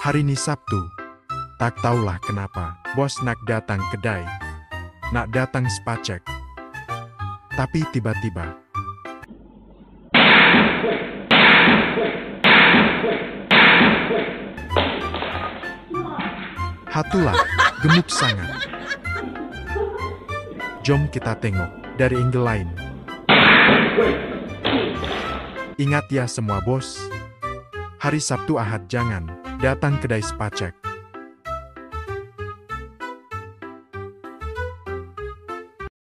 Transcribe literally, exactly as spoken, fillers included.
Hari ini Sabtu. Tak tahulah kenapa, bos nak datang kedai. Nak datang sepacek. Tapi tiba-tiba. Hatulah, gemuk sangat. Jom kita tengok dari angle lain. Ingat ya semua bos. Hari Sabtu Ahad jangan datang kedai sepacek.